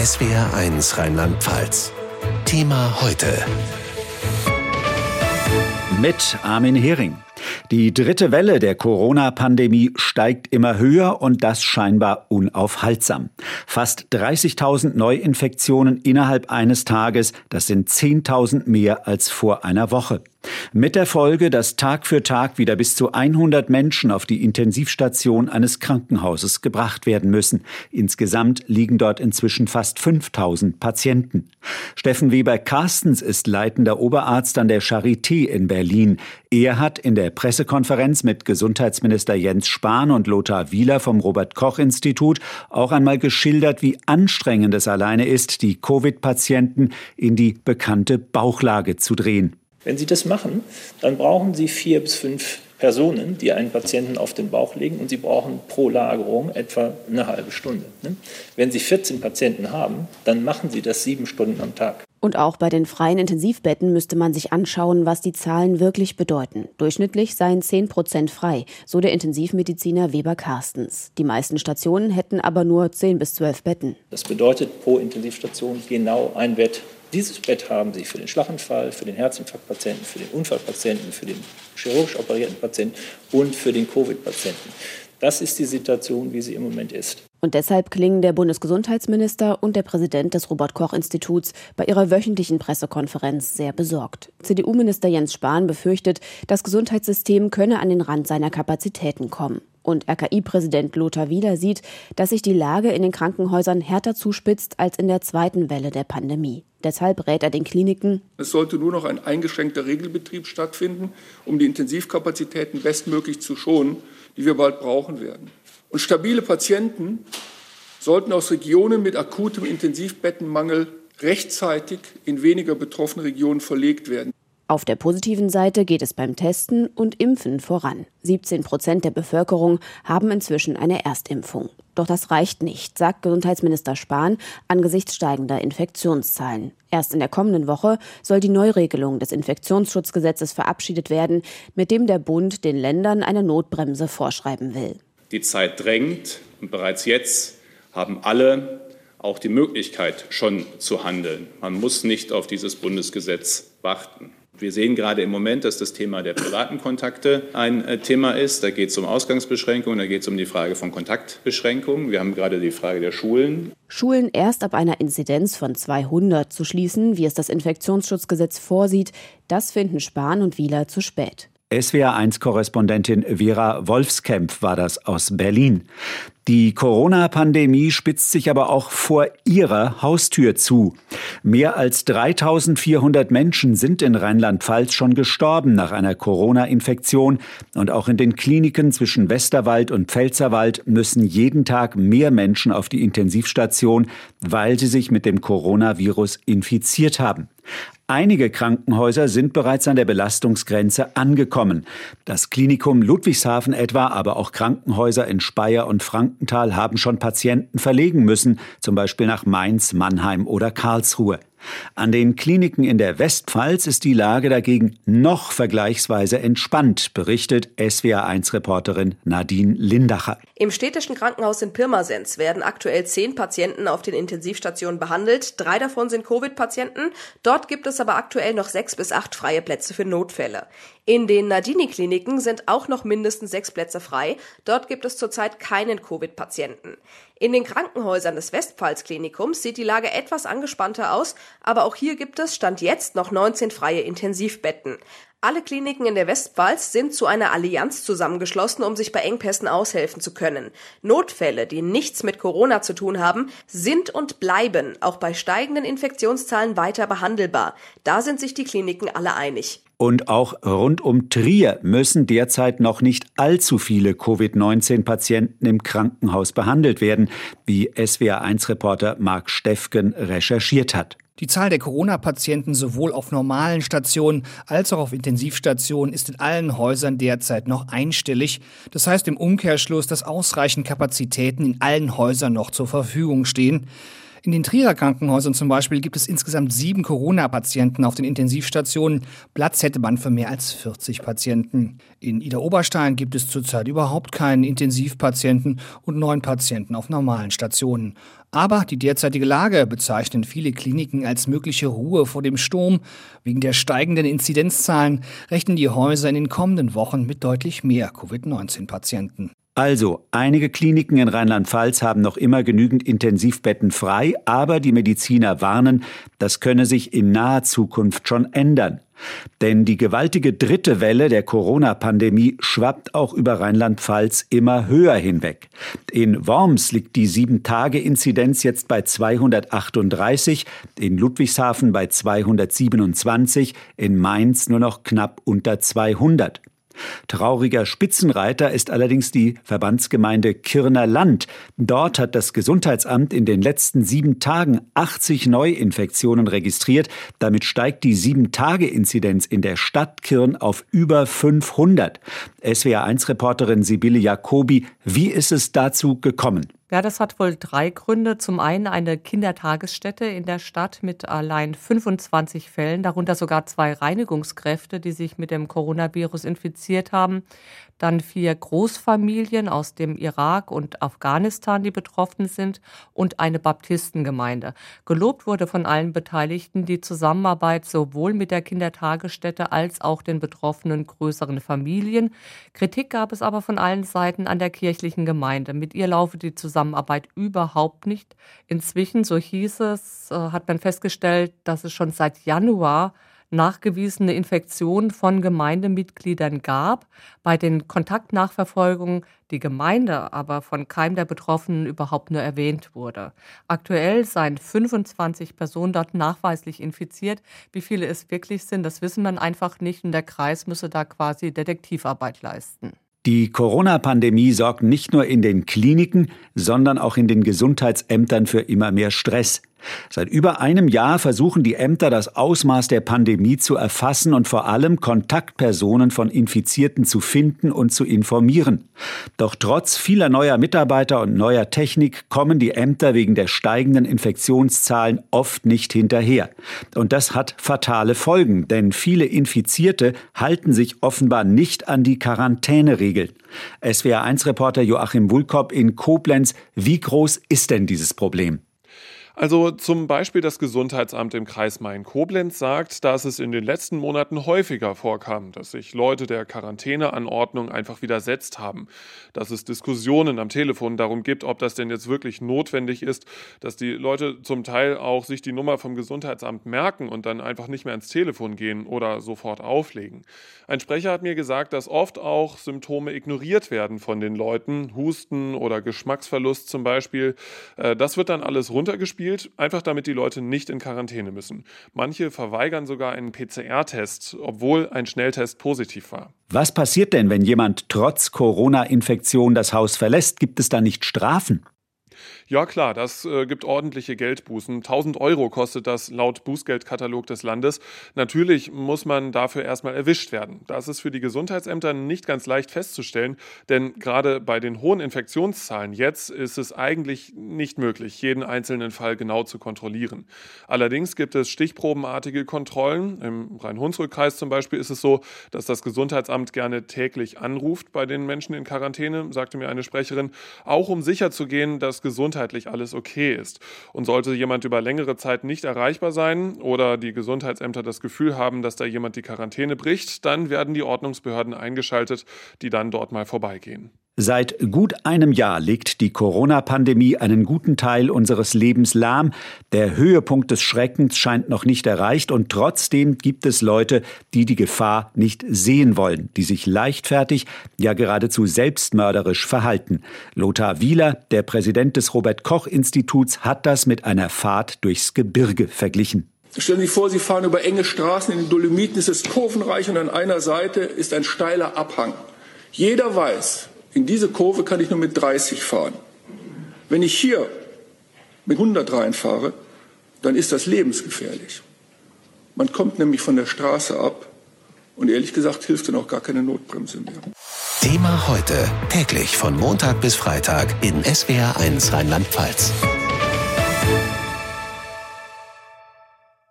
SWR1 Rheinland-Pfalz. Thema heute. Mit Armin Hering. Die dritte Welle der Corona-Pandemie steigt immer höher und das scheinbar unaufhaltsam. Fast 30.000 Neuinfektionen innerhalb eines Tages, das sind 10.000 mehr als vor einer Woche. Mit der Folge, dass Tag für Tag wieder bis zu 100 Menschen auf die Intensivstation eines Krankenhauses gebracht werden müssen. Insgesamt liegen dort inzwischen fast 5.000 Patienten. Steffen Weber-Carstens ist leitender Oberarzt an der Charité in Berlin. Er hat in der Pressekonferenz mit Gesundheitsminister Jens Spahn und Lothar Wieler vom Robert-Koch-Institut auch einmal geschildert, wie anstrengend es alleine ist, die Covid-Patienten in die bekannte Bauchlage zu drehen. Wenn Sie das machen, dann brauchen Sie 4 bis 5 Personen, die einen Patienten auf den Bauch legen, und Sie brauchen pro Lagerung etwa eine halbe Stunde. Wenn Sie 14 Patienten haben, dann machen Sie das 7 Stunden am Tag. Und auch bei den freien Intensivbetten müsste man sich anschauen, was die Zahlen wirklich bedeuten. Durchschnittlich seien 10% frei, so der Intensivmediziner Weber-Carstens. Die meisten Stationen hätten aber nur 10 bis 12 Betten. Das bedeutet pro Intensivstation genau ein Bett. Dieses Bett haben Sie für den Schlaganfall, für den Herzinfarktpatienten, für den Unfallpatienten, für den chirurgisch operierten Patienten und für den Covid-Patienten. Das ist die Situation, wie sie im Moment ist. Und deshalb klingen der Bundesgesundheitsminister und der Präsident des Robert-Koch-Instituts bei ihrer wöchentlichen Pressekonferenz sehr besorgt. CDU-Minister Jens Spahn befürchtet, das Gesundheitssystem könne an den Rand seiner Kapazitäten kommen. Und RKI-Präsident Lothar Wieler sieht, dass sich die Lage in den Krankenhäusern härter zuspitzt als in der zweiten Welle der Pandemie. Deshalb rät er den Kliniken: Es sollte nur noch ein eingeschränkter Regelbetrieb stattfinden, um die Intensivkapazitäten bestmöglich zu schonen, die wir bald brauchen werden. Und stabile Patienten sollten aus Regionen mit akutem Intensivbettenmangel rechtzeitig in weniger betroffene Regionen verlegt werden. Auf der positiven Seite geht es beim Testen und Impfen voran. 17% der Bevölkerung haben inzwischen eine Erstimpfung. Doch das reicht nicht, sagt Gesundheitsminister Spahn angesichts steigender Infektionszahlen. Erst in der kommenden Woche soll die Neuregelung des Infektionsschutzgesetzes verabschiedet werden, mit dem der Bund den Ländern eine Notbremse vorschreiben will. Die Zeit drängt und bereits jetzt haben alle auch die Möglichkeit, schon zu handeln. Man muss nicht auf dieses Bundesgesetz warten. Wir sehen gerade im Moment, dass das Thema der privaten Kontakte ein Thema ist. Da geht es um Ausgangsbeschränkungen, da geht es um die Frage von Kontaktbeschränkungen. Wir haben gerade die Frage der Schulen. Schulen erst ab einer Inzidenz von 200 zu schließen, wie es das Infektionsschutzgesetz vorsieht, das finden Spahn und Wieler zu spät. SWR1-Korrespondentin Vera Wolfskämpf war das aus Berlin. Die Corona-Pandemie spitzt sich aber auch vor ihrer Haustür zu. Mehr als 3.400 Menschen sind in Rheinland-Pfalz schon gestorben nach einer Corona-Infektion. Und auch in den Kliniken zwischen Westerwald und Pfälzerwald müssen jeden Tag mehr Menschen auf die Intensivstation, weil sie sich mit dem Coronavirus infiziert haben. Einige Krankenhäuser sind bereits an der Belastungsgrenze angekommen. Das Klinikum Ludwigshafen etwa, aber auch Krankenhäuser in Speyer und Frankenthal haben schon Patienten verlegen müssen, zum Beispiel nach Mainz, Mannheim oder Karlsruhe. An den Kliniken in der Westpfalz ist die Lage dagegen noch vergleichsweise entspannt, berichtet SWR1-Reporterin Nadine Lindacher. Im städtischen Krankenhaus in Pirmasens werden aktuell 10 Patienten auf den Intensivstationen behandelt. 3 davon sind Covid-Patienten. Dort gibt es aber aktuell noch 6 bis 8 freie Plätze für Notfälle. In den Nadini-Kliniken sind auch noch mindestens 6 Plätze frei. Dort gibt es zurzeit keinen Covid-Patienten. In den Krankenhäusern des Westpfalz-Klinikums sieht die Lage etwas angespannter aus, aber auch hier gibt es Stand jetzt noch 19 freie Intensivbetten. Alle Kliniken in der Westpfalz sind zu einer Allianz zusammengeschlossen, um sich bei Engpässen aushelfen zu können. Notfälle, die nichts mit Corona zu tun haben, sind und bleiben auch bei steigenden Infektionszahlen weiter behandelbar. Da sind sich die Kliniken alle einig. Und auch rund um Trier müssen derzeit noch nicht allzu viele Covid-19-Patienten im Krankenhaus behandelt werden, wie SWR1-Reporter Marc Steffgen recherchiert hat. Die Zahl der Corona-Patienten sowohl auf normalen Stationen als auch auf Intensivstationen ist in allen Häusern derzeit noch einstellig. Das heißt im Umkehrschluss, dass ausreichend Kapazitäten in allen Häusern noch zur Verfügung stehen. In den Trierer Krankenhäusern zum Beispiel gibt es insgesamt 7 Corona-Patienten auf den Intensivstationen. Platz hätte man für mehr als 40 Patienten. In Idar-Oberstein gibt es zurzeit überhaupt keinen Intensivpatienten und 9 Patienten auf normalen Stationen. Aber die derzeitige Lage bezeichnen viele Kliniken als mögliche Ruhe vor dem Sturm. Wegen der steigenden Inzidenzzahlen rechnen die Häuser in den kommenden Wochen mit deutlich mehr Covid-19-Patienten. Also, einige Kliniken in Rheinland-Pfalz haben noch immer genügend Intensivbetten frei, aber die Mediziner warnen, das könne sich in naher Zukunft schon ändern. Denn die gewaltige 3. Welle der Corona-Pandemie schwappt auch über Rheinland-Pfalz immer höher hinweg. In Worms liegt die 7-Tage-Inzidenz jetzt bei 238, in Ludwigshafen bei 227, in Mainz nur noch knapp unter 200. Trauriger Spitzenreiter ist allerdings die Verbandsgemeinde Kirner Land. Dort hat das Gesundheitsamt in den letzten 7 Tagen 80 Neuinfektionen registriert. Damit steigt die 7-Tage-Inzidenz in der Stadt Kirn auf über 500. SWR1-Reporterin Sibylle Jacobi, wie ist es dazu gekommen? Ja, das hat wohl 3 Gründe. Zum einen eine Kindertagesstätte in der Stadt mit allein 25 Fällen, darunter sogar 2 Reinigungskräfte, die sich mit dem Coronavirus infiziert haben. Dann 4 Großfamilien aus dem Irak und Afghanistan, die betroffen sind, und eine Baptistengemeinde. Gelobt wurde von allen Beteiligten die Zusammenarbeit sowohl mit der Kindertagesstätte als auch den betroffenen größeren Familien. Kritik gab es aber von allen Seiten an der kirchlichen Gemeinde. Mit ihr laufe die Zusammenarbeit überhaupt nicht. Inzwischen, so hieß es, hat man festgestellt, dass es schon seit Januar nachgewiesene Infektionen von Gemeindemitgliedern gab. Bei den Kontaktnachverfolgungen die Gemeinde aber von keinem der Betroffenen überhaupt nur erwähnt wurde. Aktuell seien 25 Personen dort nachweislich infiziert. Wie viele es wirklich sind, das wissen man einfach nicht. Und der Kreis müsse da quasi Detektivarbeit leisten. Die Corona-Pandemie sorgt nicht nur in den Kliniken, sondern auch in den Gesundheitsämtern für immer mehr Stress. Seit über einem Jahr versuchen die Ämter, das Ausmaß der Pandemie zu erfassen und vor allem Kontaktpersonen von Infizierten zu finden und zu informieren. Doch trotz vieler neuer Mitarbeiter und neuer Technik kommen die Ämter wegen der steigenden Infektionszahlen oft nicht hinterher. Und das hat fatale Folgen, denn viele Infizierte halten sich offenbar nicht an die Quarantäneregeln. SWR1-Reporter Joachim Wulkop in Koblenz, wie groß ist denn dieses Problem? Also zum Beispiel das Gesundheitsamt im Kreis Main-Koblenz sagt, dass es in den letzten Monaten häufiger vorkam, dass sich Leute der Quarantäneanordnung einfach widersetzt haben. Dass es Diskussionen am Telefon darum gibt, ob das denn jetzt wirklich notwendig ist, dass die Leute zum Teil auch sich die Nummer vom Gesundheitsamt merken und dann einfach nicht mehr ans Telefon gehen oder sofort auflegen. Ein Sprecher hat mir gesagt, dass oft auch Symptome ignoriert werden von den Leuten, Husten oder Geschmacksverlust zum Beispiel. Das wird dann alles runtergespielt, einfach damit die Leute nicht in Quarantäne müssen. Manche verweigern sogar einen PCR-Test, obwohl ein Schnelltest positiv war. Was passiert denn, wenn jemand trotz Corona-Infektion das Haus verlässt? Gibt es da nicht Strafen? Ja klar, das gibt ordentliche Geldbußen. 1.000 € kostet das laut Bußgeldkatalog des Landes. Natürlich muss man dafür erstmal erwischt werden. Das ist für die Gesundheitsämter nicht ganz leicht festzustellen, denn gerade bei den hohen Infektionszahlen jetzt ist es eigentlich nicht möglich, jeden einzelnen Fall genau zu kontrollieren. Allerdings gibt es stichprobenartige Kontrollen. Im Rhein-Hunsrück-Kreis zum Beispiel ist es so, dass das Gesundheitsamt gerne täglich anruft bei den Menschen in Quarantäne, sagte mir eine Sprecherin, auch um sicherzugehen, dass gesundheitlich alles okay ist. Und sollte jemand über längere Zeit nicht erreichbar sein oder die Gesundheitsämter das Gefühl haben, dass da jemand die Quarantäne bricht, dann werden die Ordnungsbehörden eingeschaltet, die dann dort mal vorbeigehen. Seit gut einem Jahr legt die Corona-Pandemie einen guten Teil unseres Lebens lahm. Der Höhepunkt des Schreckens scheint noch nicht erreicht und trotzdem gibt es Leute, die die Gefahr nicht sehen wollen, die sich leichtfertig, ja geradezu selbstmörderisch verhalten. Lothar Wieler, der Präsident des Robert-Koch-Instituts, hat das mit einer Fahrt durchs Gebirge verglichen. Stellen Sie sich vor, Sie fahren über enge Straßen in den Dolomiten, es ist kurvenreich und an einer Seite ist ein steiler Abhang. Jeder weiß, in diese Kurve kann ich nur mit 30 fahren. Wenn ich hier mit 100 reinfahre, dann ist das lebensgefährlich. Man kommt nämlich von der Straße ab und ehrlich gesagt hilft dann auch gar keine Notbremse mehr. Thema heute, täglich von Montag bis Freitag in SWR1 Rheinland-Pfalz.